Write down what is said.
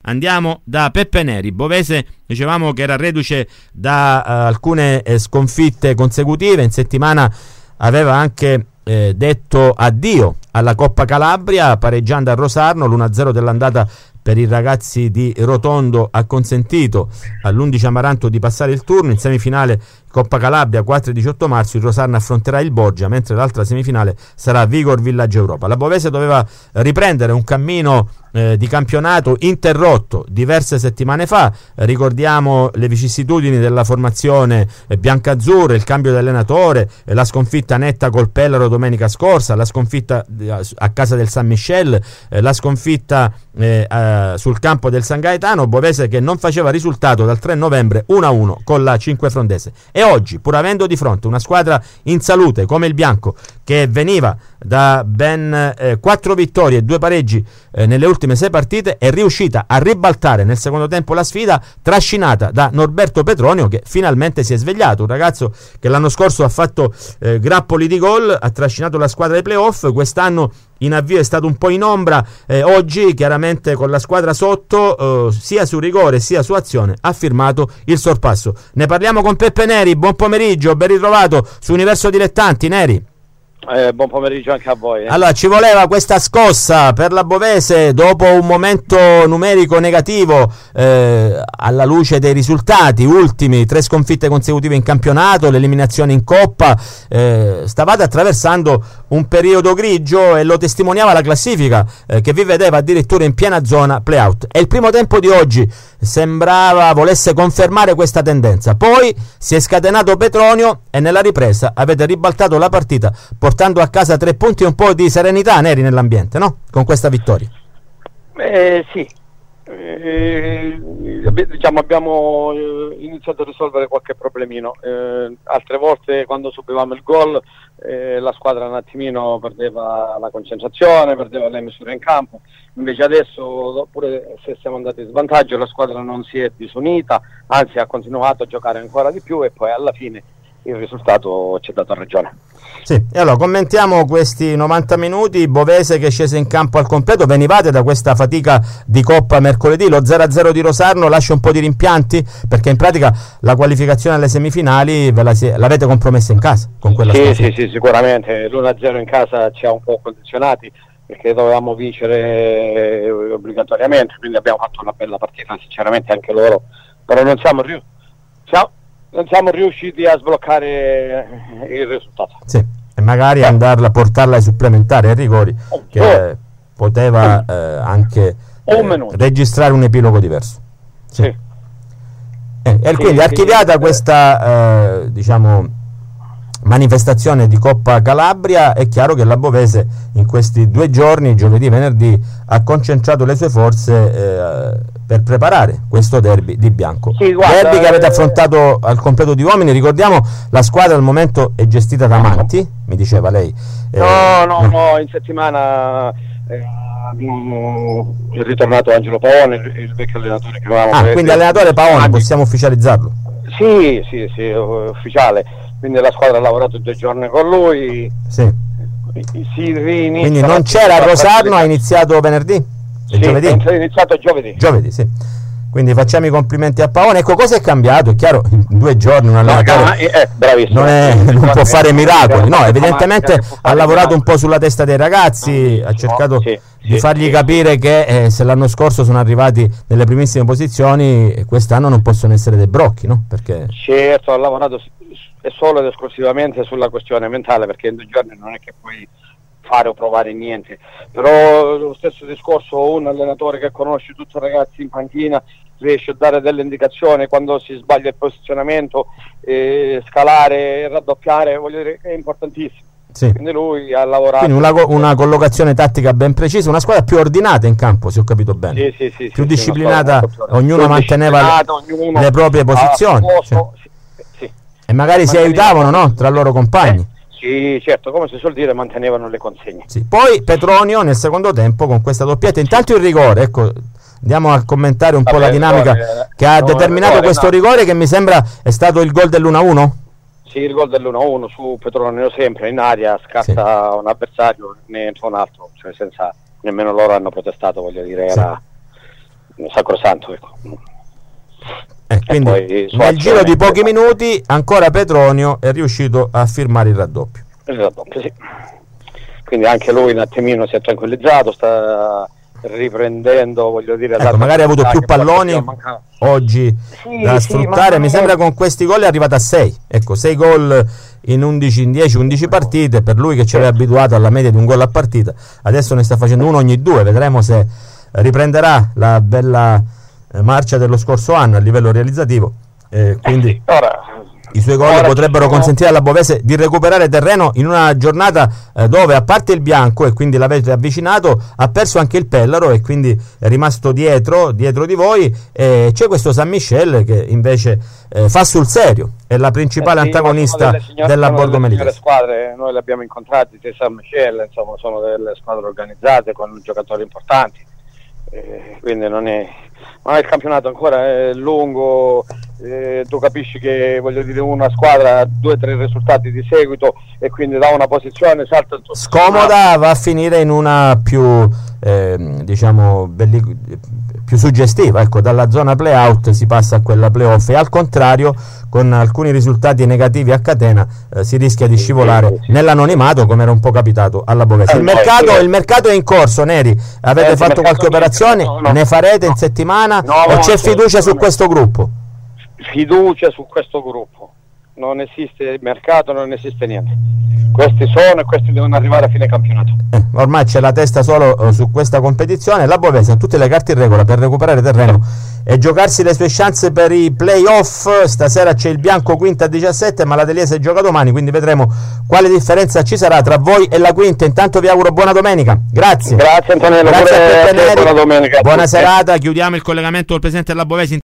andiamo da Peppe Neri, bovese, dicevamo che era reduce da alcune sconfitte consecutive. In settimana aveva anche detto addio alla Coppa Calabria pareggiando a Rosarno. l'1-0 dell'andata per i ragazzi di Rotondo ha consentito all'11 Amaranto di passare il turno. In semifinale Coppa Calabria 4 e 18 marzo il Rosarno affronterà il Borgia, mentre l'altra semifinale sarà Vigor Village Europa. La Bovese doveva riprendere un cammino di campionato interrotto diverse settimane fa. Ricordiamo le vicissitudini della formazione biancazzurra, il cambio di allenatore, la sconfitta netta col Pellaro domenica scorsa, la sconfitta a casa del San Michel, la sconfitta sul campo del San Gaetano. Bovese che non faceva risultato dal 3 novembre 1-1 con la Cinquefrondese, e oggi, pur avendo di fronte una squadra in salute come il Bianco, che veniva da ben 4 vittorie e 2 pareggi nelle ultime 6 partite, è riuscita a ribaltare nel secondo tempo la sfida, trascinata da Norberto Petronio, che finalmente si è svegliato, un ragazzo che l'anno scorso ha fatto grappoli di gol, ha trascinato la squadra ai playoff, quest'anno in avvio è stato un po' in ombra, oggi chiaramente con la squadra sotto, sia su rigore sia su azione, ha firmato il sorpasso. Ne parliamo con Peppe Neri. Buon pomeriggio, ben ritrovato su Universo Dilettanti, Neri. Buon pomeriggio anche a voi. Allora, ci voleva questa scossa per la Bovese dopo un momento numerico negativo, alla luce dei risultati ultimi, 3 sconfitte consecutive in campionato, l'eliminazione in Coppa. Stavate attraversando un periodo grigio e lo testimoniava la classifica, che vi vedeva addirittura in piena zona play-out, e il primo tempo di oggi sembrava volesse confermare questa tendenza. Poi si è scatenato Petronio e nella ripresa avete ribaltato la partita, portando a casa 3 punti e un po' di serenità, Neri, nell'ambiente, no? Con questa vittoria. Sì, diciamo abbiamo iniziato a risolvere qualche problemino. Altre volte quando subivamo il gol la squadra un attimino perdeva la concentrazione, perdeva le misure in campo. Invece adesso, pure se siamo andati in svantaggio, la squadra non si è disunita, anzi ha continuato a giocare ancora di più, e poi alla fine il risultato ci ha dato ragione. Sì, e allora commentiamo questi 90 minuti. Bovese che è scese in campo al completo. Venivate da questa fatica di Coppa mercoledì, lo 0-0 di Rosarno lascia un po' di rimpianti, perché in pratica la qualificazione alle semifinali l'avete compromessa in casa con quella sì, sicuramente l'1-0 in casa ci ha un po' condizionati, perché dovevamo vincere obbligatoriamente, quindi abbiamo fatto una bella partita sinceramente anche loro, però non siamo riusciti a sbloccare il risultato. Sì, e magari andarla a portarla ai supplementari, ai rigori, che poteva anche registrare un epilogo diverso. Sì. E quindi archiviata questa diciamo manifestazione di Coppa Calabria, è chiaro che la Bovese in questi 2 giorni, giovedì e venerdì, ha concentrato le sue forze per preparare questo derby di Bianco. Sì, guarda, derby che avete affrontato al completo di uomini. Ricordiamo, la squadra al momento è gestita da Manti, mi diceva lei. No, in settimana è ritornato Angelo Paone, il vecchio allenatore che avevamo. Quindi allenatore Paone, possiamo ufficializzarlo? Sì, ufficiale. Quindi la squadra ha lavorato 2 giorni con lui. Sì. Quindi non c'era a Rosarno, ha iniziato venerdì? Giovedì? È iniziato giovedì. Giovedì, sì. Quindi facciamo i complimenti a Paone. Ecco, cosa è cambiato? È chiaro, in 2 giorni un allenatore non può fare miracoli. No, evidentemente ha lavorato un po' sulla testa dei ragazzi, ha cercato di fargli capire che se l'anno scorso sono arrivati nelle primissime posizioni, quest'anno non possono essere dei brocchi, no? Perché certo, ha lavorato solo ed esclusivamente sulla questione mentale, perché in 2 giorni non è che puoi fare o provare niente. Però lo stesso discorso, un allenatore che conosce tutti i ragazzi in panchina riesce a dare delle indicazioni quando si sbaglia il posizionamento, scalare, raddoppiare, voglio dire che è importantissimo. Sì. Quindi lui ha lavorato. Quindi una collocazione tattica ben precisa, una squadra più ordinata in campo, se ho capito bene. Sì, più disciplinata, ognuno manteneva le proprie posizioni. E magari si aiutavano, no? Tra loro compagni. Sì, certo, come si suol dire, mantenevano le consegne. Sì. Poi Petronio nel secondo tempo con questa doppietta. Intanto il rigore, ecco, andiamo a commentare un po' la dinamica che ha determinato questo rigore, che mi sembra è stato il gol dell'1-1. Sì, il gol dell'1-1 su Petronio, sempre in aria, scatta un avversario, ne entra un altro, cioè senza nemmeno loro hanno protestato, voglio dire, sacrosanto, ecco. Quindi nel giro di pochi minuti ancora Petronio è riuscito a firmare il raddoppio. Il raddoppio, sì. Quindi anche lui un attimino si è tranquillizzato, sta riprendendo, voglio dire, ecco, magari ha avuto più palloni oggi da sfruttare. Mi sembra con questi gol è arrivato a 6, ecco, 6 gol in 11 partite, per lui che ci aveva abituato alla media di un gol a partita. Adesso ne sta facendo uno ogni 2, vedremo se riprenderà la bella marcia dello scorso anno a livello realizzativo, quindi i suoi gol potrebbero consentire alla Bovese di recuperare terreno in una giornata dove, a parte il bianco, e quindi l'avete avvicinato, ha perso anche il Pellaro e quindi è rimasto dietro di voi. C'è questo San Michele che invece fa sul serio, è la principale antagonista della Borgo Melicese. Squadre noi le abbiamo incontrate, San Michele, insomma, sono delle squadre organizzate con giocatori importanti, quindi non è il campionato ancora è lungo. Tu capisci che, voglio dire, una squadra ha 2 o 3 risultati di seguito e quindi da una posizione salta scomoda, va a finire in una più più suggestiva, ecco, dalla zona play-out si passa a quella play-off, e al contrario, con alcuni risultati negativi a catena si rischia di scivolare nell'anonimato, come era un po' capitato alla Bovese. Il mercato è in corso, Neri, avete fatto qualche operazione? Ne farete in settimana? O c'è fiducia su questo gruppo? Fiducia su questo gruppo, non esiste mercato, non esiste niente. Questi sono e questi devono arrivare a fine campionato. Ormai c'è la testa solo su questa competizione. La Bovese ha tutte le carte in regola per recuperare terreno e giocarsi le sue chance per i playoff. Stasera c'è il bianco quinta a 17, ma la Deliese gioca domani, quindi vedremo quale differenza ci sarà tra voi e la quinta. Intanto vi auguro buona domenica. Grazie Antonello, grazie a te, buona domenica. Buona serata. Chiudiamo il collegamento col presidente della Bovese.